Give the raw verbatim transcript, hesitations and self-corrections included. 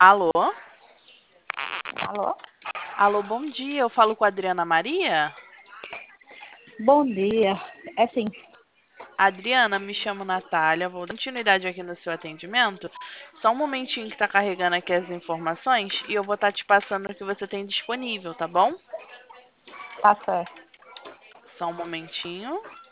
Alô? Alô? Alô, bom dia. Eu falo com a Adriana Maria? Bom dia. É sim, Adriana, me chamo Natália. Vou dar continuidade aqui no seu atendimento. Só um momentinho que tá carregando aqui as informações e eu vou estar te passando o que você tem disponível, tá bom? tá certo. Só um momentinho.